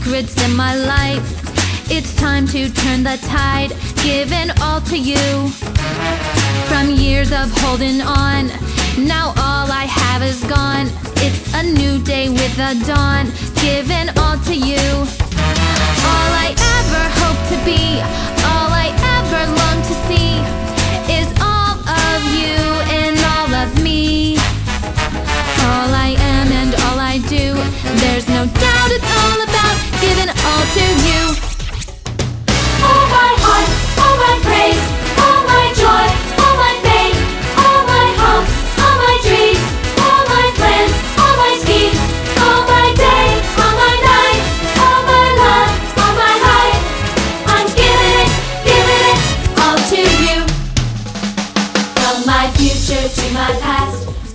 secrets in my life. It's time to turn the tide, giving all to you. From years of holding on, now all I have is gone. It's a new day with the dawn, giving all to you. All I ever hope to be, all I ever long to see, is all of you and all of me. All I am and all I do, there's no doubt it's all about giving all to you. All my heart, all my praise, all my joy, all my faith, all my hopes, all my dreams, all my plans, all my schemes, all my days, all my nights, all my love, all my life. I'm giving it all to you. From my future to my past,